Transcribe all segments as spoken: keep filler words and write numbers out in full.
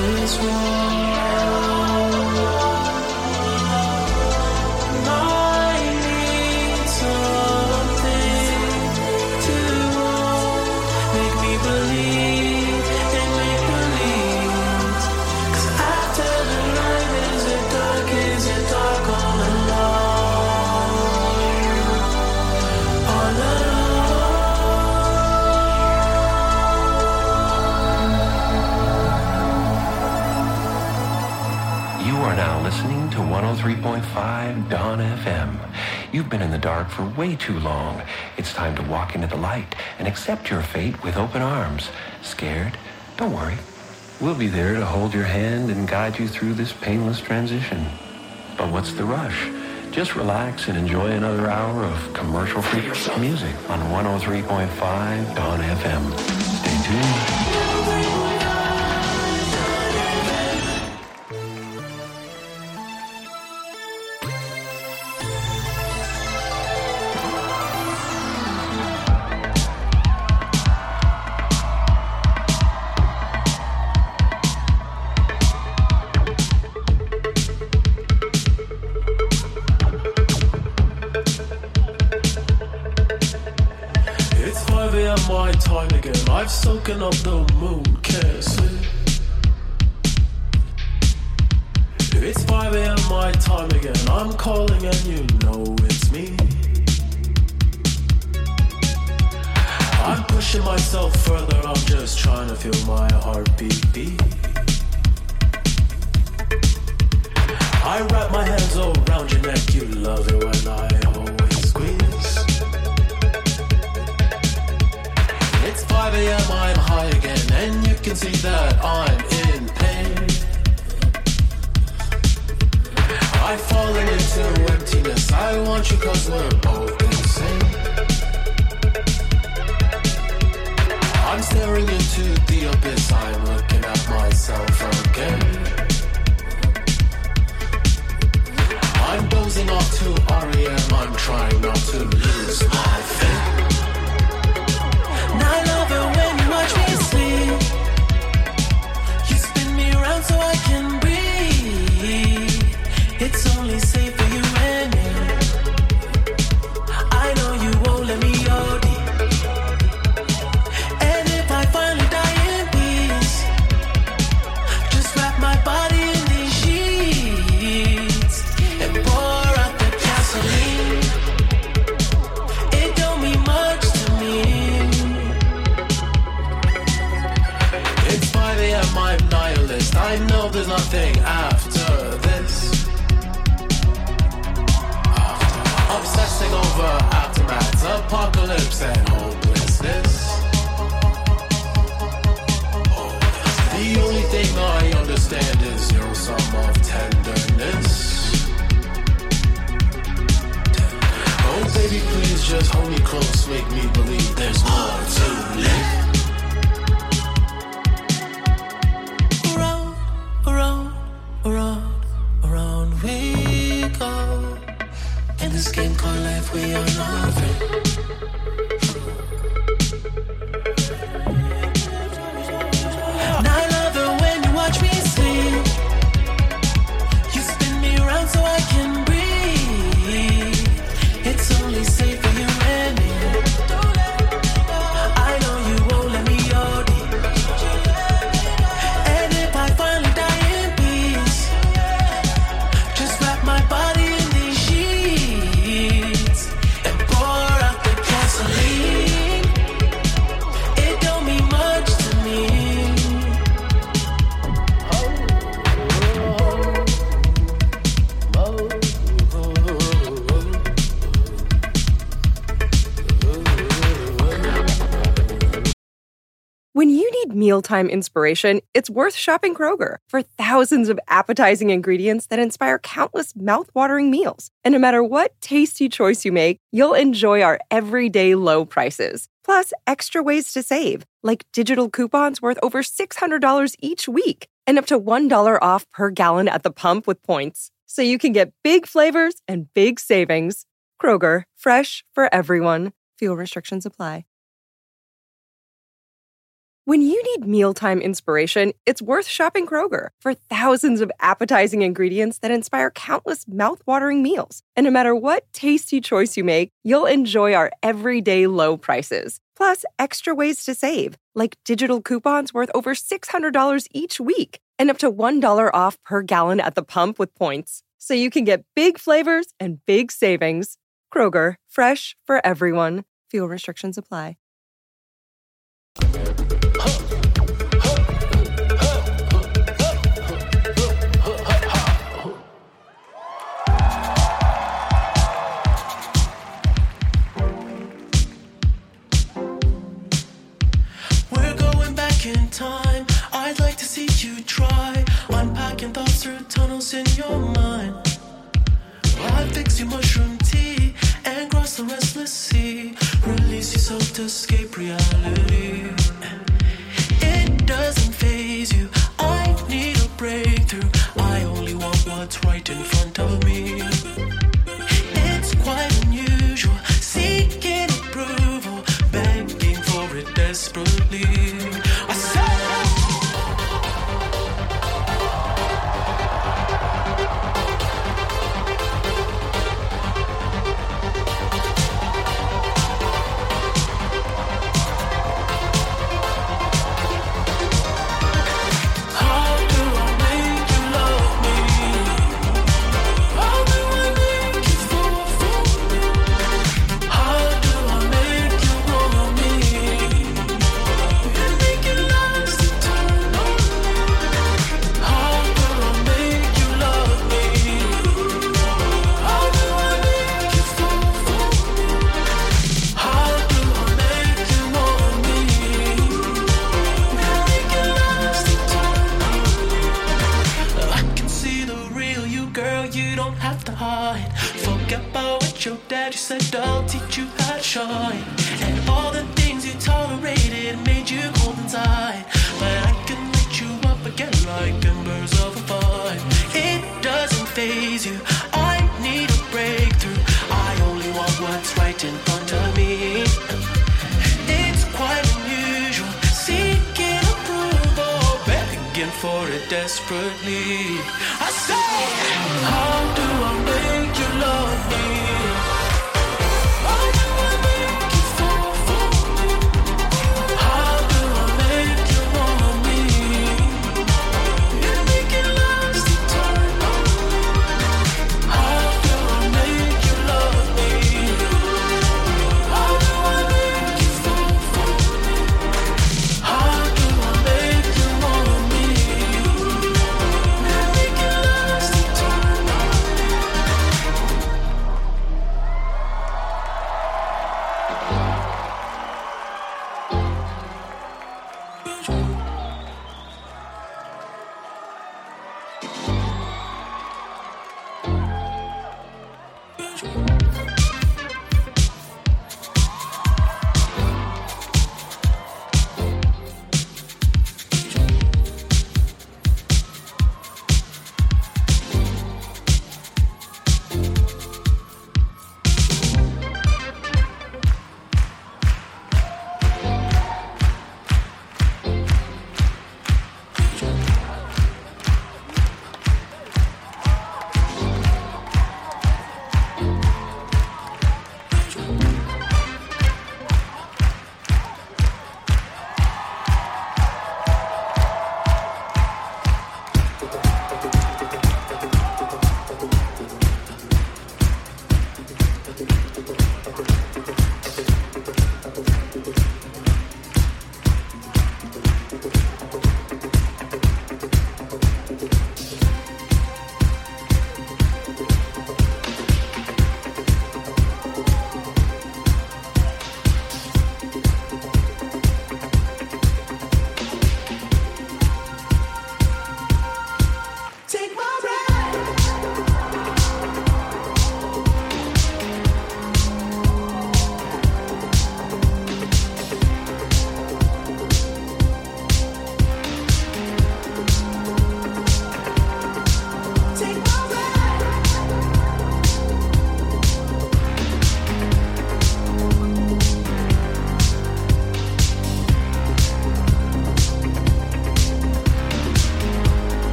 is wrong. Listening to one oh three point five Dawn F M. You've been in the dark for way too long. It's time to walk into the light and accept your fate with open arms. Scared? Don't worry. We'll be there to hold your hand and guide you through this painless transition. But what's the rush? Just relax and enjoy another hour of commercial-free music on one oh three point five Dawn F M. Stay tuned. I've soaken up the moon, can't sleep. It's five a.m. my time again. I'm calling and you know it's me. I'm pushing myself further. I'm just trying to feel my heartbeat beat. I wrap my hands around your neck. You love it when I always squeeze. It's five a.m. I'm high again, and you can see that I'm in pain. I've fallen into emptiness. I want you 'cause we're both insane. I'm staring into the abyss. I'm looking at myself again. I'm dozing off to R E M. I'm trying not to lose my faith. I love it when you watch me sleep. You spin me around so I can breathe. It's only safe for you and me. I know you won't let me O D. And if I finally die in peace, just wrap my body in these sheets and pour out the gasoline. It don't mean much to me. I'm nihilist. I know there's nothing after this. Obsessing over aftermath, apocalypse and hopelessness. The only thing I understand is your sum of tenderness. Oh baby, please just hold me close, make me believe there's more to live. Around, around we go. In this game called life, we are nothing. And I love it when you watch me sleep. You spin me around so I can breathe. It's only safe for you and me. I know you won't let me O D. And if I finally die, my body in these sheets and pour out the gasoline. It don't mean much to me. Oh, oh, oh, oh. When you need mealtime inspiration, it's worth shopping Kroger for thousands of appetizing ingredients that inspire countless mouth-watering meals. And no matter what tasty choice you make, you'll enjoy our everyday low prices. Plus, extra ways to save, like digital coupons worth over six hundred dollars each week and up to one dollar off per gallon at the pump with points. So you can get big flavors and big savings. Kroger, fresh for everyone. Fuel restrictions apply. When you need mealtime inspiration, it's worth shopping Kroger for thousands of appetizing ingredients that inspire countless mouth-watering meals. And no matter what tasty choice you make, you'll enjoy our everyday low prices. Plus, extra ways to save, like digital coupons worth over six hundred dollars each week and up to one dollar off per gallon at the pump with points. So you can get big flavors and big savings. Kroger, fresh for everyone. Fuel restrictions apply. We're going back in time. I'd like to see you try unpacking thoughts through tunnels in your mind. I'll fix your mushroom tea and cross the restless sea. Release yourself to escape reality. It doesn't faze you. I need a breakthrough. I only want what's right in front of me. It's quite unusual, seeking approval, begging for it desperately. I said said I'll teach you how to shine. And all the things you tolerated made you cold inside. But I can light you up again like embers of a fire. It doesn't faze you. I need a breakthrough. I only want what's right in front of me. It's quite unusual, seeking approval, begging for it desperately. I say, how do I make you love me?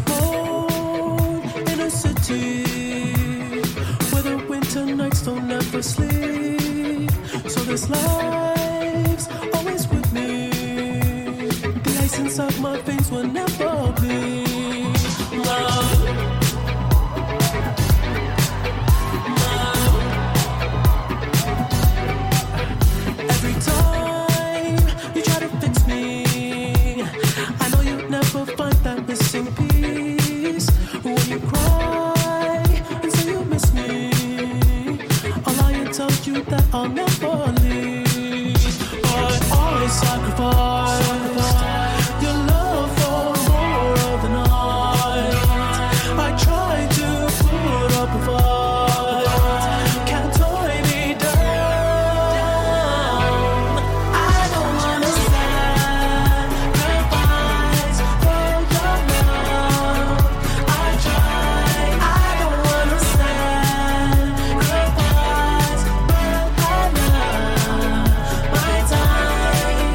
born in a city where the winter nights don't ever sleep. So this life's always with me. The ice inside my veins will never bleed. Love. Every time you try to fix me, I know you'd never find that missing piece. When you cry and say you miss me, I'll lie and tell you that I'll never leave. But I sacrifice your love for more of the night. I try to put up a fight, can't tie me down. I don't wanna sacrifice for your love. I try, I don't wanna sacrifice for my love, my time,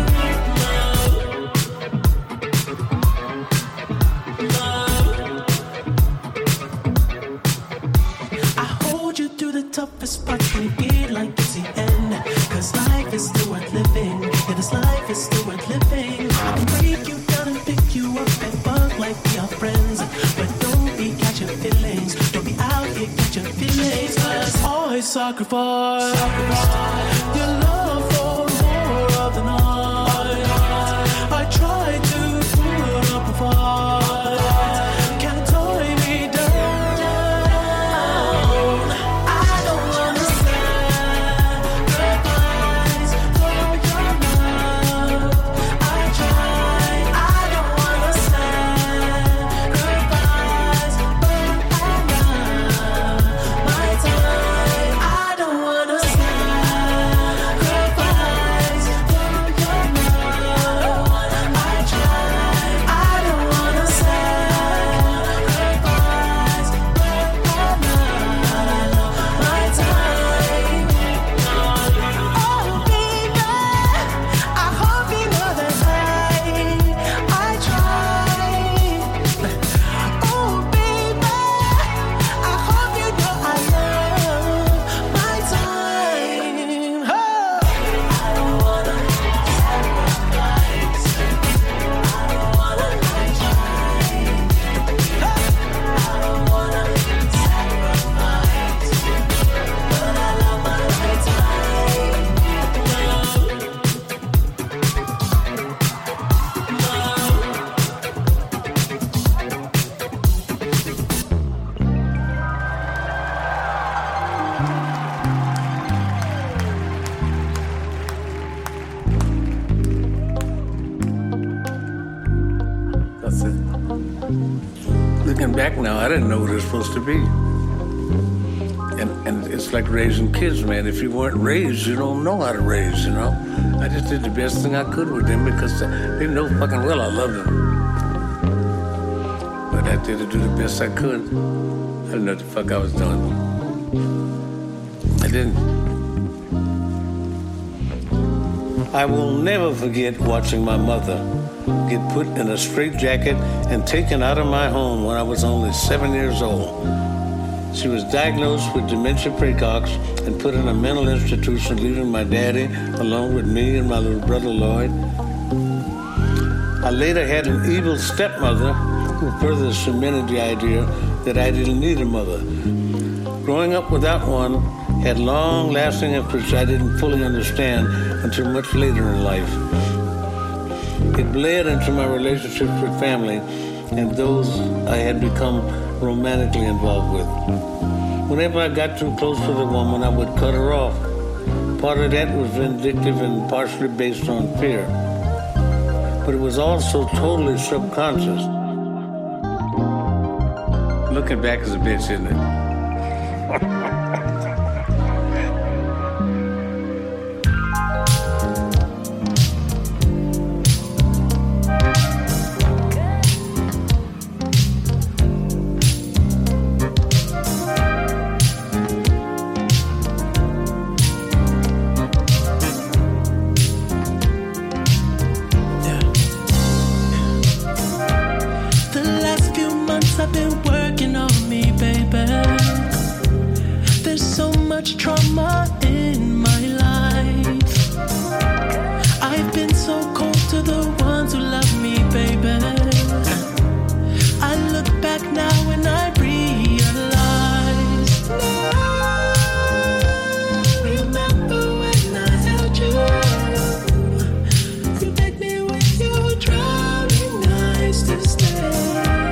love. I hold you through the toughest parts when you feel like it's the end. Cause life is still worth living. Yeah, this life is still worth living. I can break you down and pick you up and fuck like we are friends. But don't be catching feelings. Don't be out here catching feelings. Cause I sacrifice your love for more of the night. I try to put up a fight, can't tie me down. I don't wanna sacrifice for your love. I try, I don't wanna sacrifice for my love, my time. I don't wanna sacrifice for your love. I try, I don't wanna sacrifice for my love, my time. Oh baby, I hope you know that I, I try. Oh baby, I hope you know I love my time. Oh. I don't wanna sacrifice. I don't wanna try. I don't wanna sacrifice, but I love my time. That's it. Looking back now, I didn't know what it was supposed to be. And and it's like raising kids, man. If you weren't raised, you don't know how to raise, you know? I just did the best thing I could with them because they know fucking well I loved them. But I did to do the best I could. I didn't know what the fuck I was doing. I didn't. I will never forget watching my mother get put in a straitjacket and taken out of my home when I was only seven years old. She was diagnosed with dementia precox and put in a mental institution, leaving my daddy along with me and my little brother Lloyd. I later had an evil stepmother who further cemented the idea that I didn't need a mother. Growing up without one had long-lasting effects I didn't fully understand until much later in life. It bled into my relationships with family and those I had become romantically involved with. Whenever I got too close to the woman, I would cut her off. Part of that was vindictive and partially based on fear. But it was also totally subconscious. Looking back is a bitch, isn't it? The last few months much trauma in my life. I've been so cold to the ones who love me, baby. I look back now and I realize. Remember when I held you? You begged me with your drowning eyes to stay.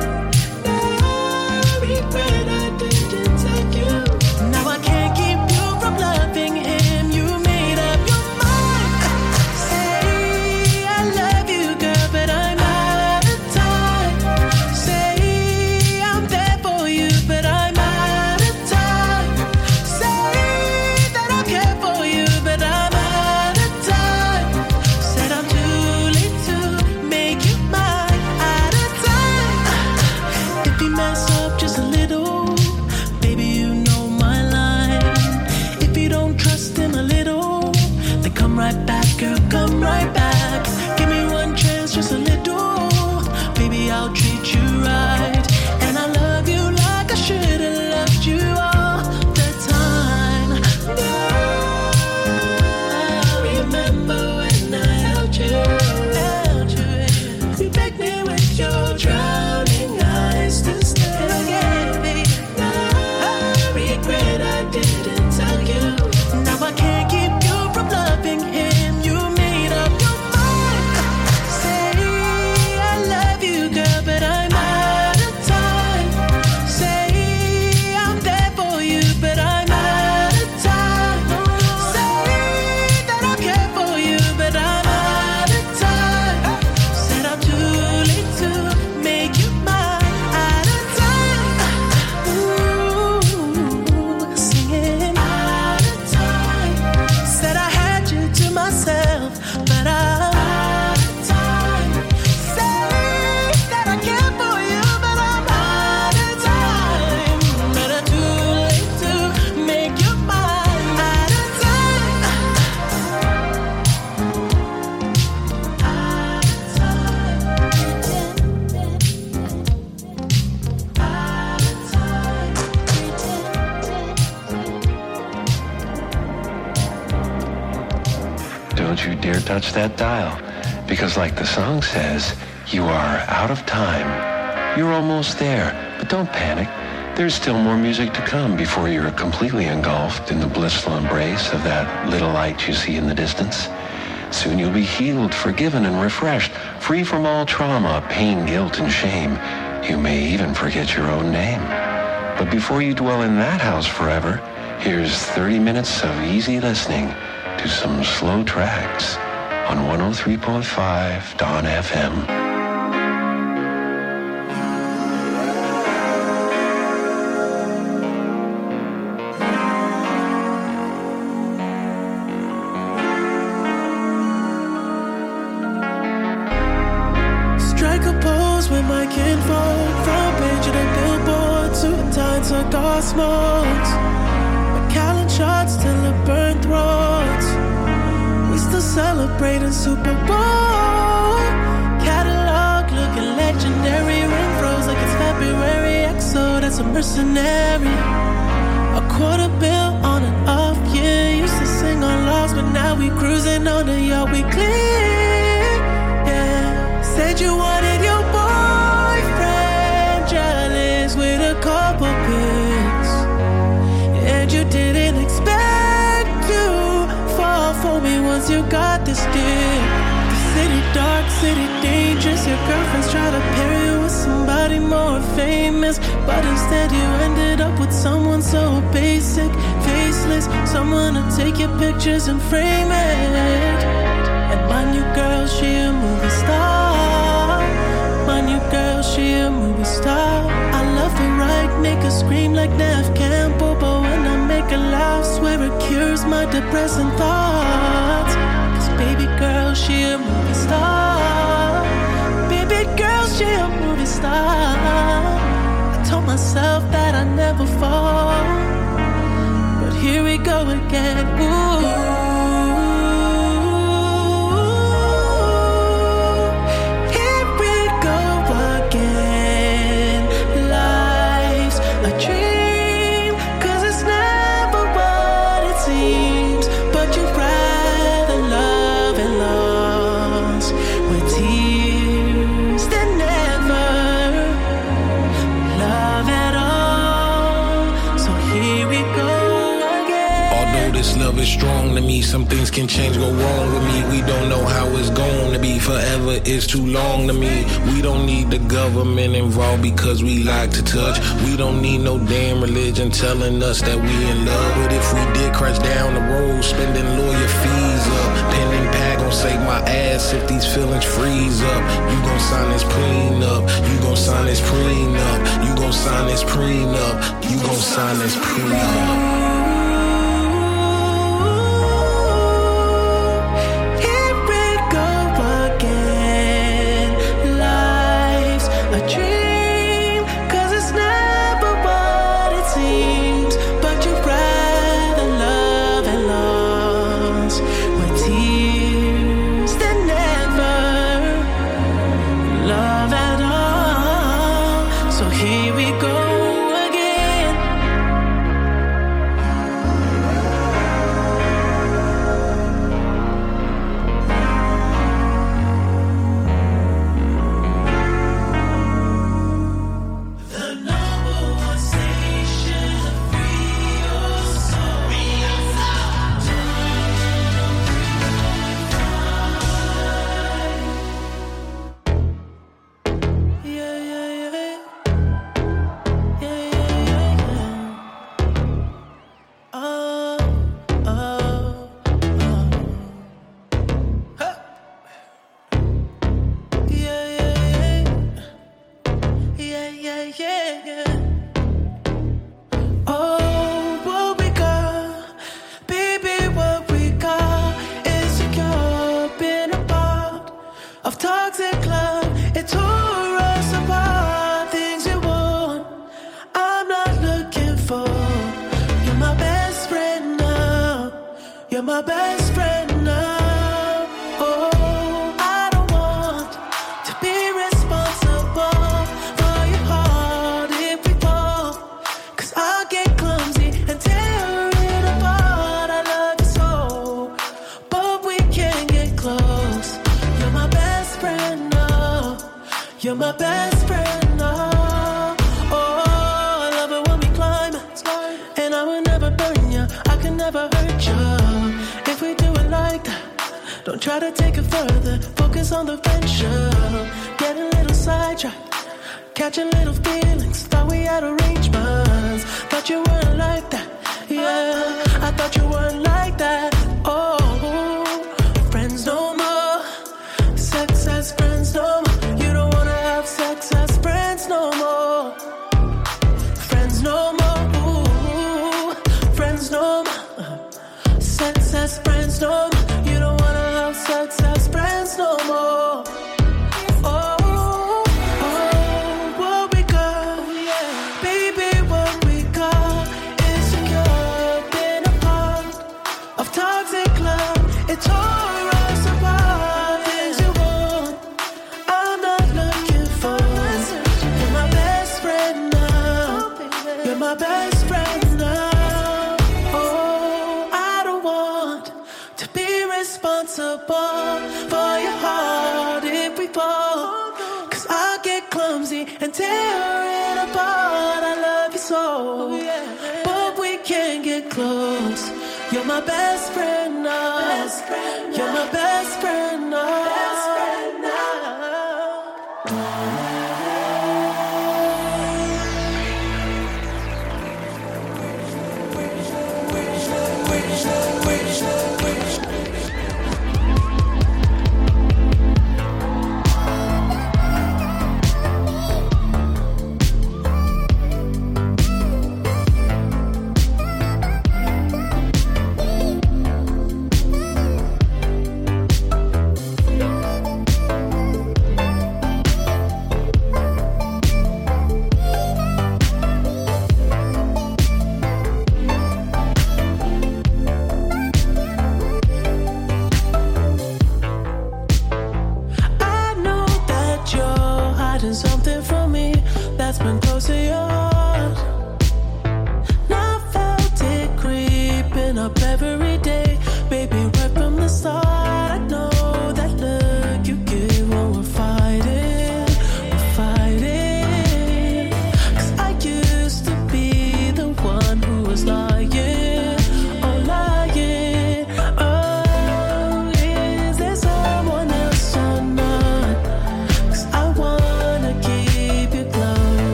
Touch that dial, because like the song says, you are out of time. You're almost there, but don't panic. There's still more music to come before you're completely engulfed in the blissful embrace of that little light you see in the distance. Soon you'll be healed, forgiven, and refreshed, free from all trauma, pain, guilt, and shame. You may even forget your own name. But before you dwell in that house forever, here's thirty minutes of easy listening to some slow tracks on one oh three point five Dawn F M. Strike a pose with my kinfolk, front page of the billboard, suit and tie, cigar smokes, Macallan shots till it burn throats. Still celebrating Super Bowl. Catalog looking legendary. Ring froze like it's February. X O, that's a mercenary. A quarter bill on and off, yeah. Used to sing on logs, but now we cruising on the yacht we clean. Yeah, said you wanted your boyfriend jealous with a couple pics, and you didn't expect for me once you got this gift. The city dark, city dangerous. Your girlfriends try to pair you with somebody more famous, but instead you ended up with someone so basic, faceless, someone to take your pictures and frame it. And my new girl, she a movie star. My new girl, she a movie star. I love her right, make her scream like Nev Campbell, but when I make her laugh, swear it cures my depressing thoughts. Cause baby girl, she a movie star. Baby girl, she a movie star. I told myself that I'd never fall, but here we go again. Ooh. Dream, cause it's never is strong to me. Some things can change, go wrong with me. We don't know how it's going to be. Forever is too long to me. We don't need the government involved because we like to touch. We don't need no damn religion telling us that we in love. But if we did crash down the road, spending lawyer fees up, pending pad gon' save my ass if these feelings freeze up. You gon' sign this prenup. You gon' sign this prenup. You gon' sign this prenup. You gon' sign this prenup.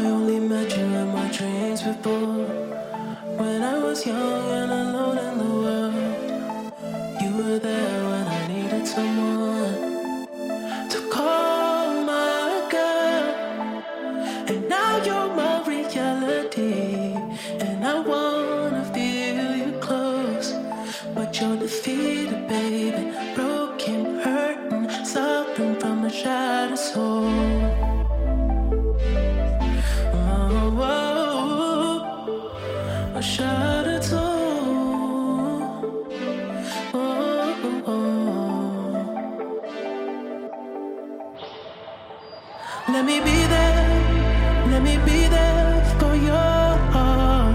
I only met you in my dreams before. When I was young and alone in the world, you were there when I needed someone to call my girl. And now you're my reality, and I wanna feel you close. But you're defeated, baby, broken, hurting, suffering from a shattered soul. Oh, oh, a shattered soul. Oh, oh, oh. Let me be there, let me be there for your heart.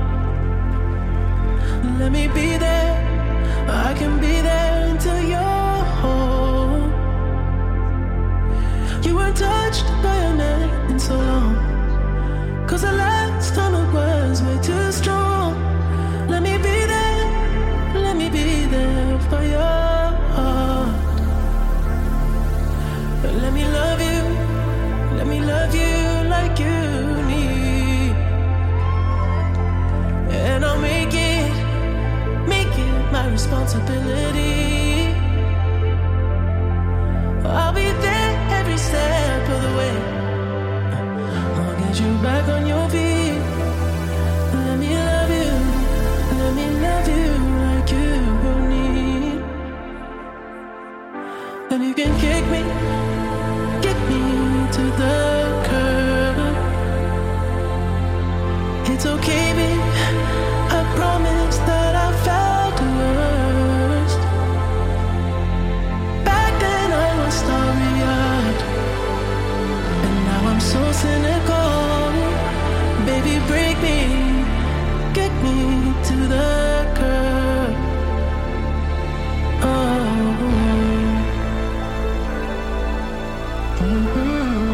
Let me be there, I can be there until you're home. You weren't touched by a man in so long, 'cause the last time it was way too strong. Let me be there, let me be there for your heart. Let me love you, let me love you like you need. And I'll make it, make it my responsibility. I'll be there every step of the way. I'll get you back on your feet. Let me love you, let me love you like you need. And you can kick me, kick me to the curb. It's okay, babe, I promise that I felt the worst. Back then I was starry-eyed, and now I'm so cynical. Baby, break me, get me to the curb. Oh, mm-hmm.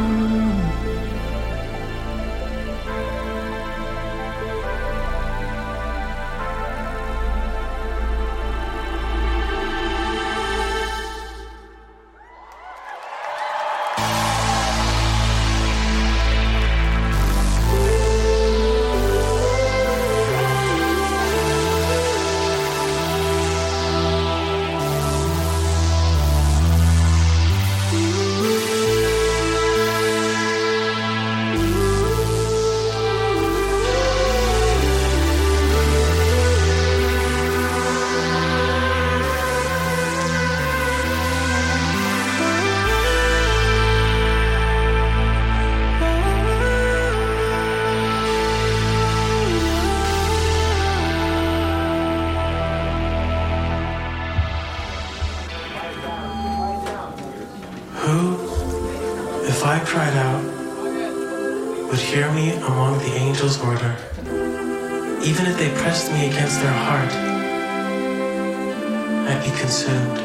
If I cried out, would hear me among the angels' order, even if they pressed me against their heart, I'd be consumed.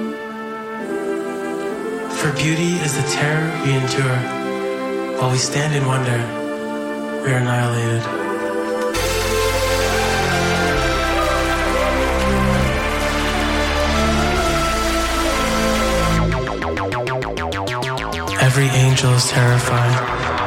For beauty is the terror we endure, while we stand in wonder, we are annihilated. Every angel is terrified.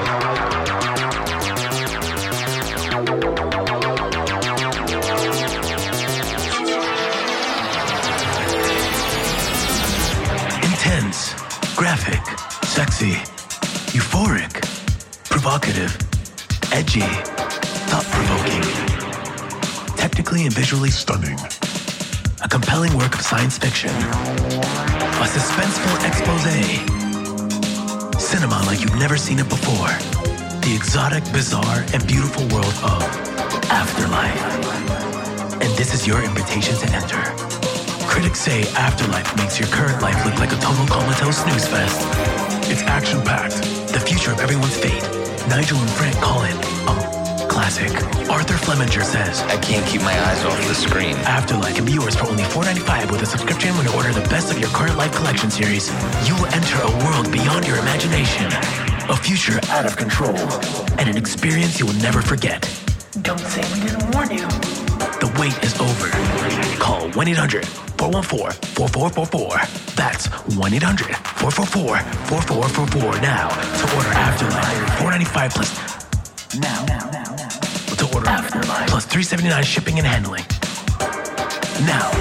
Intense, graphic, sexy, euphoric, provocative, edgy, thought-provoking, technically and visually stunning. A compelling work of science fiction. A suspenseful exposé. Cinema like you've never seen it before. The exotic, bizarre, and beautiful world of Afterlife. And this is your invitation to enter. Critics say Afterlife makes your current life look like a total comatose snooze fest. It's action-packed, the future of everyone's fate. Nigel and Frank call it a classic. Arthur Flemminger says, I can't keep my eyes off the screen. Afterlife can be yours for only four dollars and ninety-five cents with a subscription when you order the best of your current life collection series. You will enter a world beyond your imagination. A future out of control. And an experience you will never forget. Don't say we didn't warn you. The wait is over. Call one eight hundred, four one four, four four four four. That's one eight hundred, four four four, four four four four now to order Afterlife. four dollars and ninety-five cents plus Now, now, now, now. To order Afterlife plus three seventy-nine shipping and handling. Now.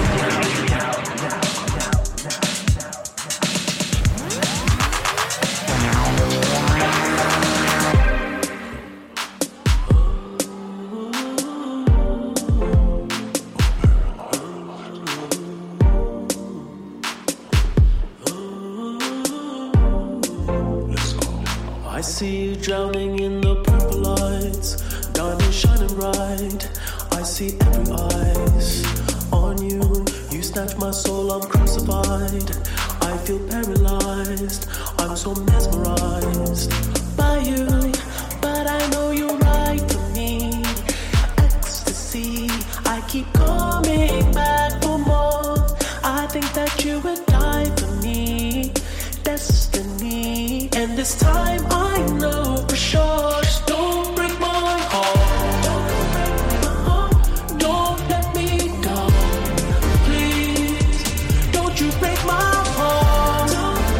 I see you drowning in the purple lights, diamonds shining bright. I see every eyes on you. You snatch my soul, I'm crucified. I feel paralyzed, I'm so mesmerized by you. But I know you're right for me. Ecstasy, I keep coming back for more. I think that you would die for me. Destiny, and this time I know for sure. Just don't break my heart. Don't let me go. Please, don't you break my heart.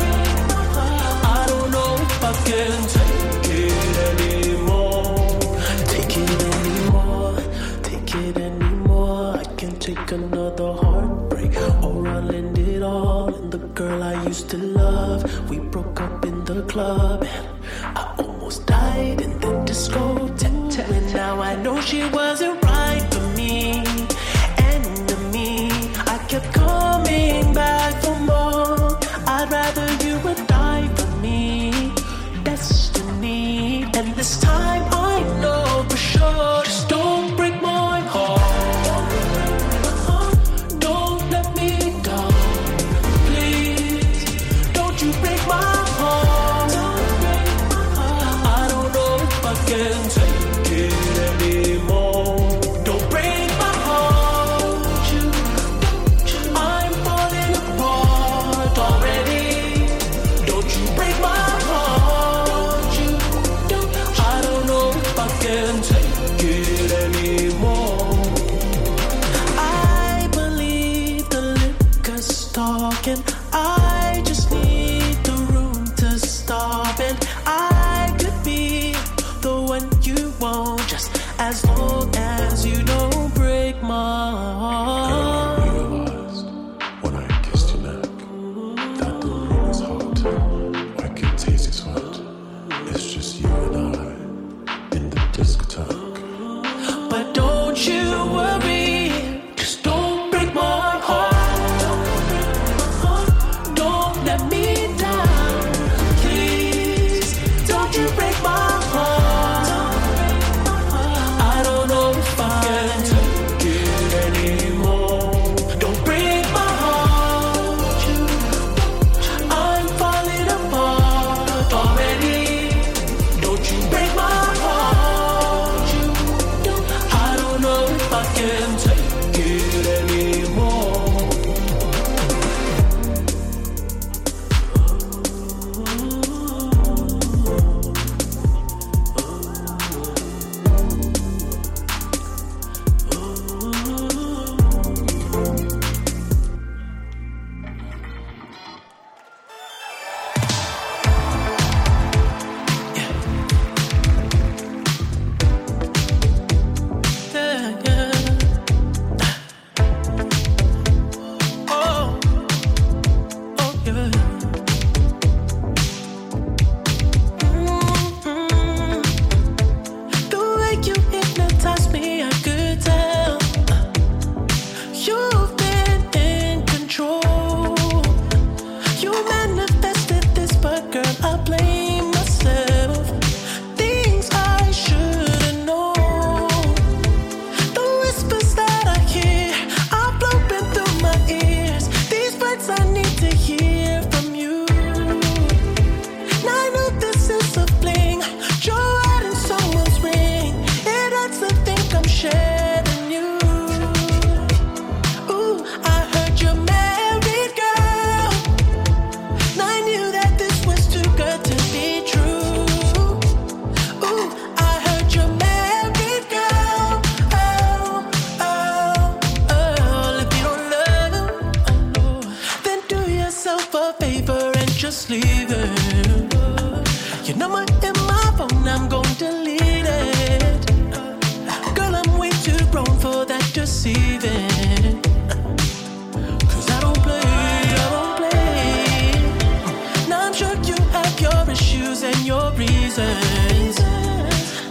I don't know if I can take it anymore. Take it anymore. Take it anymore. I can't take another heartbreak, or I'll end it all. And the girl I used to love, we broke up in the club, and I almost died in the discotheque. And now I know she wasn't right for me. Enemy, I kept coming back for more. I'd rather you would die for me. Destiny, and this time I know for sure. Just don't break my heart. Don't let me go. Please, don't you break my heart. I don't know if I can take it anymore. Don't break my heart. I'm falling apart already. Don't you break my heart. I don't know if I can take it anymore. I believe the liquor's talking. I just need the room to stop, and I could be the one you want, just as long as you don't break my heart. I realized when I kissed your neck that the room is hot. I can taste its sweat. It's just you and I in the discotheque. But don't you worry, just don't break my heart. Don't let me down, please. Don't you break my heart. I don't know if I can take it anymore. Don't break my heart. I'm falling apart already. Don't you break my heart.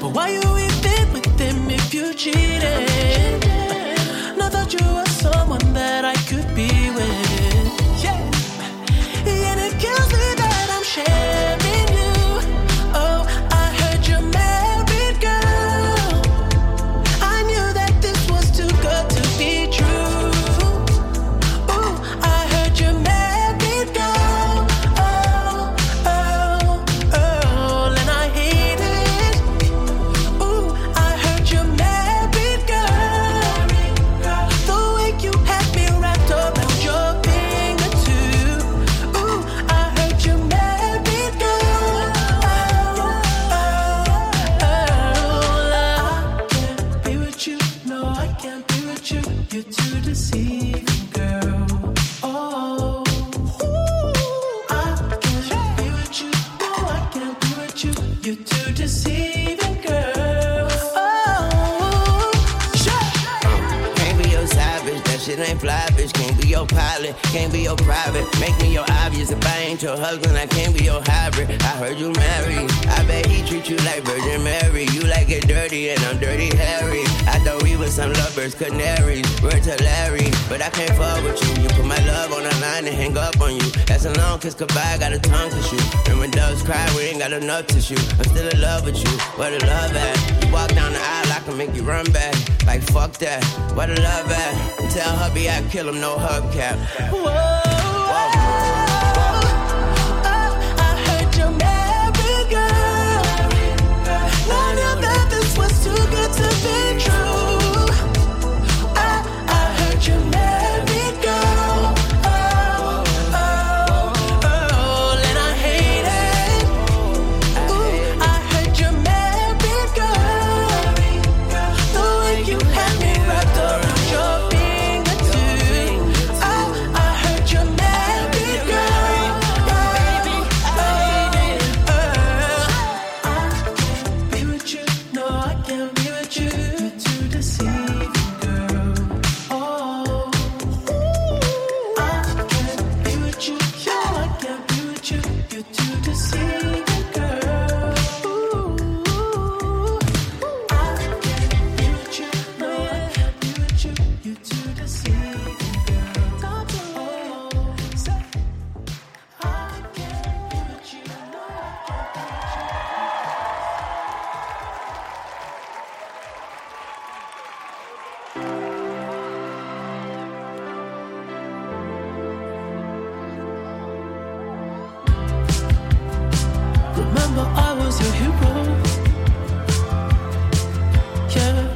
But why you even with him if you cheated? And I thought you were someone that I could be with. Yeah. And it kills me that I'm sharing you. Oh, I heard you're married, girl. I knew that this was too good to be true. Ooh, I heard you're married, girl. Oh, oh, oh, and I hate it. Ooh, I heard you're married, girl. The way you had me wrapped around your finger too. Ooh, I heard you're married, girl. Oh, oh, oh, I can't be with you. No, I can't be with you. You're too deceiving, girl. Oh, I can't be with you. No, I can't be with you. You're too deceiving, girl. Oh, shut. Can't be your savage, that shit ain't fly, bitch. Can't be your pilot, can't be your private. Make me your obvious. If I ain't your husband, I can't be your hybrid. I heard you married. I bet he treat you like Virgin Mary. You like it dirty and I'm dirty Harry. I thought we were some lovers, canaries. Word to Larry, but I can't fuck with you. You put my love on the line and hang up on you. That's a long kiss goodbye, got a tongue to shoot. And when doves cry, we ain't got enough to shoot. I'm still in love with you, where the love at? You walk down the aisle, I can make you run back. Like fuck that, where the love at? And tell hubby I kill him, no hubcap. Whoa. I heard you're married, girl. I knew that this was too good to be true. I, I heard you're married, girl. Oh, oh, oh, and I hate it. Ooh, I heard you're married, girl. The way you had me wrapped around your finger too. I, I heard you're married, girl. Baby, baby, I can't be with you. No, I can't be with you. You're too deceiving, girl. Oh, I can't be with you. No, I can't be with you. You're too deceiving, girl. Ooh, I can't be with you. No, I can't be with you. You're too deceiving, girl. Oh, say, I can't be with you. No, I can't be with you. Remember, I was your hero. Yeah,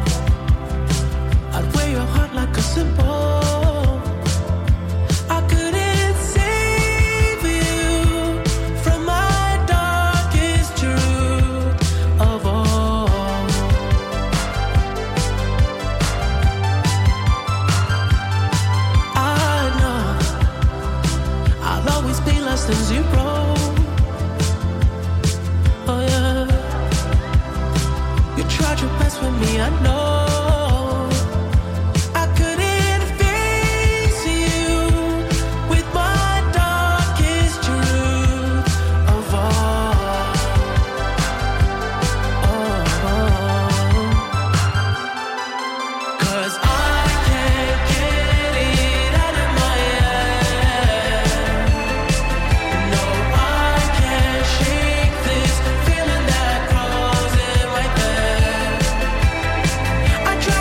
I'd wear your heart like a symbol. I couldn't save you from my darkest truth of all. I know I'll always be less than zero. Oh yeah, you tried your best with me, I know. I couldn't face you with my darkest truth of all. Oh, 'cause I can't get it out of my head. No, I can't shake this feeling that grows in my bed. I try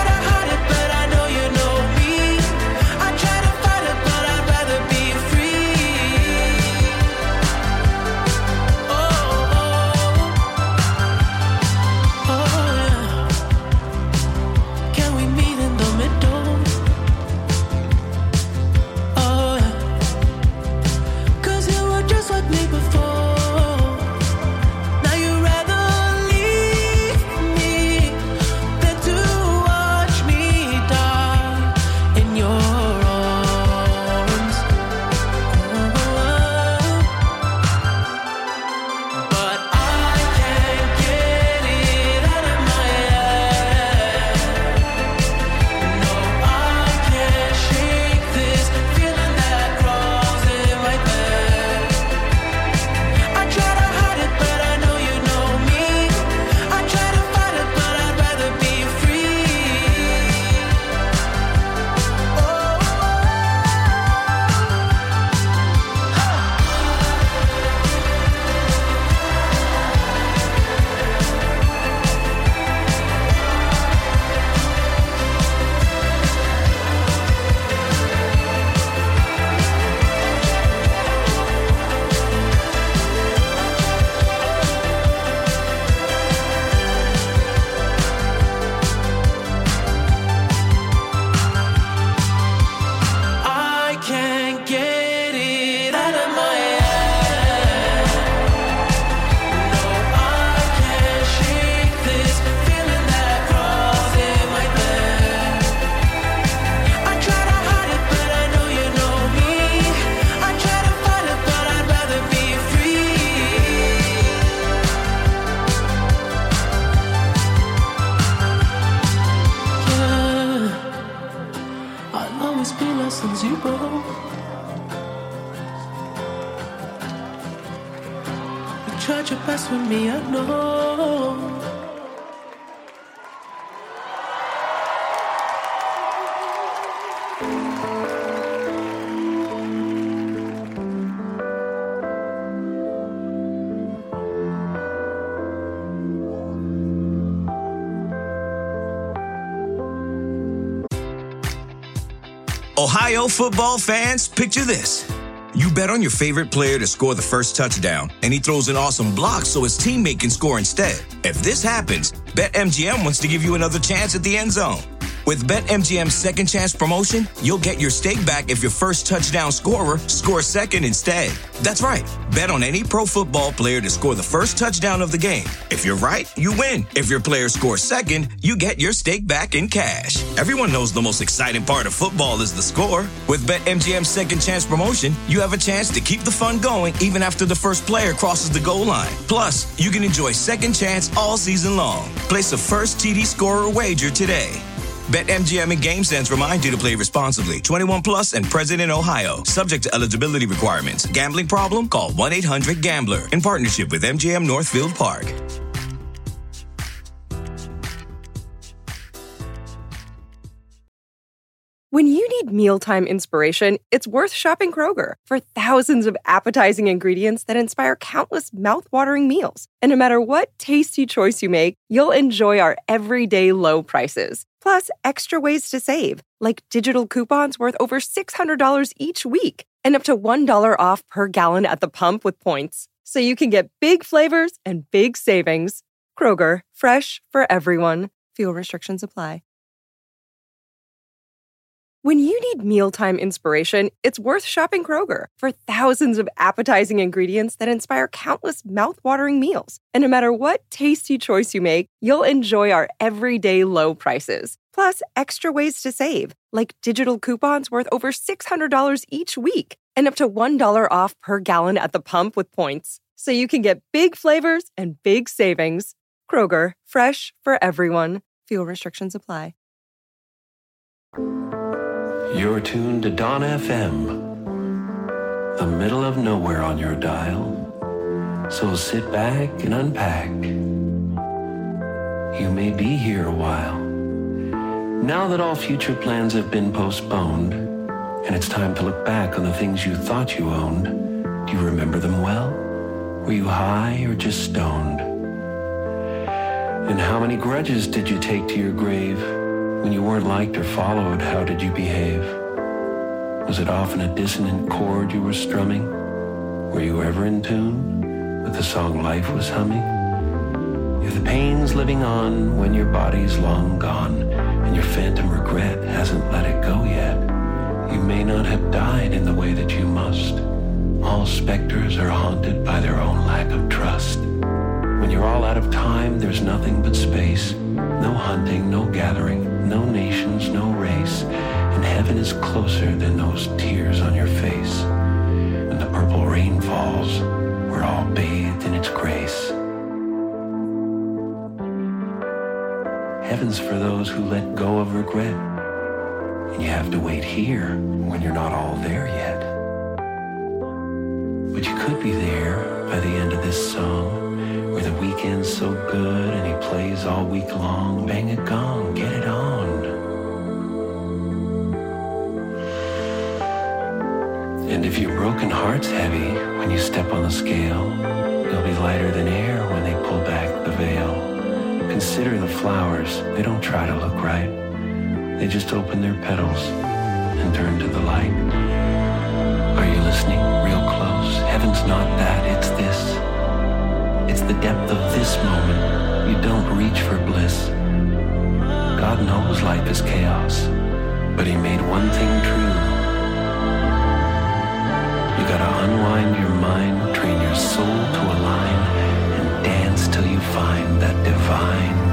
people. You tried your best with me, I know. Ohio football fans, picture this. You bet on your favorite player to score the first touchdown, and he throws an awesome block so his teammate can score instead. If this happens, BetMGM wants to give you another chance at the end zone. With BetMGM's second chance promotion, you'll get your stake back if your first touchdown scorer scores second instead. That's right. Bet on any pro football player to score the first touchdown of the game. If you're right, you win. If your player scores second, you get your stake back in cash. Everyone knows the most exciting part of football is the score. With BetMGM's second chance promotion, you have a chance to keep the fun going even after the first player crosses the goal line. Plus, you can enjoy second chance all season long. Place a first T D scorer wager today. BetMGM and GameSense remind you to play responsibly. twenty-one plus and present in Ohio. Subject to eligibility requirements. Gambling problem? Call one eight hundred gambler. In partnership with M G M Northfield Park. When you need mealtime inspiration, it's worth shopping Kroger for thousands of appetizing ingredients that inspire countless mouthwatering meals. And no matter what tasty choice you make, you'll enjoy our everyday low prices. Plus, extra ways to save, like digital coupons worth over six hundred dollars each week and up to one dollar off per gallon at the pump with points. So you can get big flavors and big savings. Kroger, fresh for everyone. Fuel restrictions apply. When you need mealtime inspiration, it's worth shopping Kroger for thousands of appetizing ingredients that inspire countless mouthwatering meals. And no matter what tasty choice you make, you'll enjoy our everyday low prices. Plus, extra ways to save, like digital coupons worth over six hundred dollars each week and up to one dollar off per gallon at the pump with points. So you can get big flavors and big savings. Kroger, fresh for everyone. Fuel restrictions apply. You're tuned to Dawn F M, the middle of nowhere on your dial. So sit back and unpack. You may be here a while. Now that all future plans have been postponed, and it's time to look back on the things you thought you owned, do you remember them well? Were you high or just stoned? And how many grudges did you take to your grave? When you weren't liked or followed, how did you behave? Was it often a dissonant chord you were strumming? Were you ever in tune with the song life was humming? If the pain's living on when your body's long gone and your phantom regret hasn't let it go yet, you may not have died in the way that you must. All specters are haunted by their own lack of trust. When you're all out of time, there's nothing but space. No hunting, no gathering, no nations, no race. And heaven is closer than those tears on your face. When the purple rain falls, we're all bathed in its grace. Heaven's for those who let go of regret. And you have to wait here when you're not all there yet. But you could be there by the end of this song, where the weekend's so good and he plays all week long. Bang a gong, get it on. And if your broken heart's heavy when you step on the scale, you'll be lighter than air when they pull back the veil. Consider the flowers, they don't try to look right. They just open their petals and turn to the light. Are you listening real close? Heaven's not that, it's this. It's the depth of this moment. You don't reach for bliss. God knows life is chaos, but he made one thing true. You gotta unwind your mind, train your soul to align, and dance till you find that divine